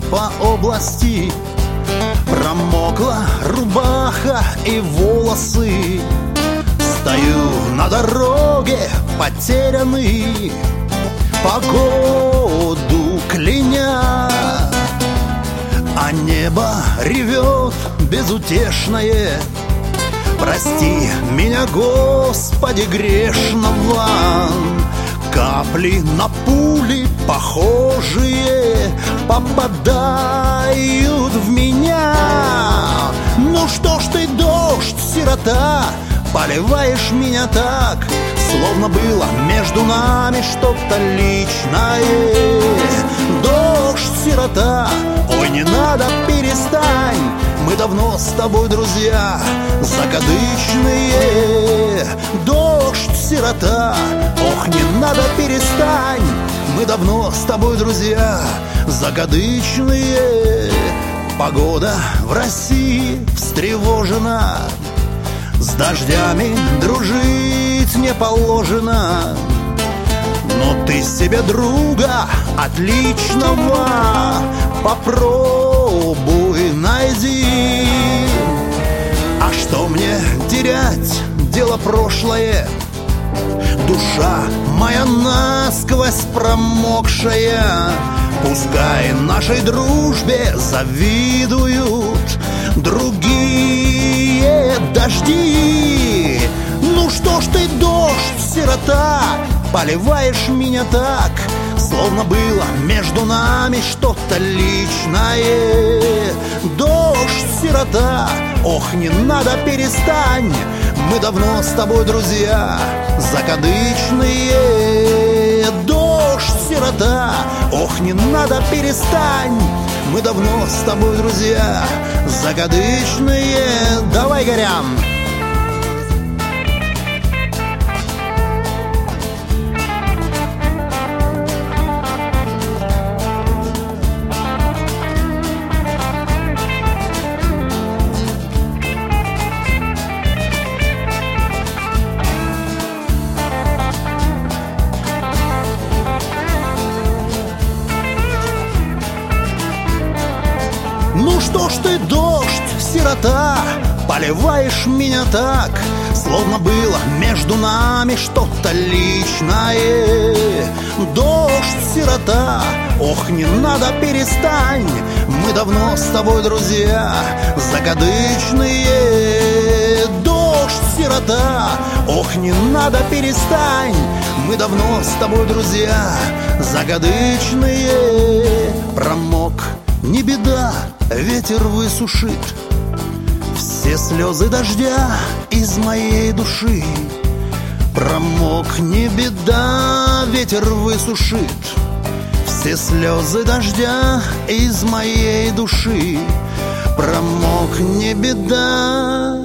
по области. Промокла рубаха и волосы. Стою на дороге потерянный, погоду кляня, а небо ревет безутешное. Прости меня, Господи, грешного. Капли на пули похожие попадают в меня. Ну что ж ты, дождь, сирота, поливаешь меня так, словно было между нами что-то личное. Дождь, сирота, ой, не надо, перестань, мы давно с тобой друзья закадычные. Дождь, сирота, ох, не надо, перестань, мы давно с тобой друзья закадычные. Погода в России встревожена, с дождями дружить не положено. Но ты себе друга отличного попробуй найди. А что мне терять, дело прошлое, душа моя насквозь промокшая. Пускай нашей дружбе завидуют другие дожди. Ну что ж ты, дождь, сирота, поливаешь меня так, словно было между нами что-то личное. Дождь, сирота, ох, не надо, перестань, мы давно с тобой друзья закадычные. Дождь, сирота, ох, не надо, перестань, мы давно с тобой друзья закадычные. Давай, горям! Ну что ж ты, дождь, сирота, поливаешь меня так, словно было между нами что-то личное. Дождь, сирота, ох, не надо, перестань, мы давно с тобой друзья закадычные. Дождь, сирота, ох, не надо, перестань, мы давно с тобой друзья закадычные. Промок, не беда, ветер высушит все слезы дождя из моей души. Промок, не беда, ветер высушит все слезы дождя из моей души. Промок, не беда.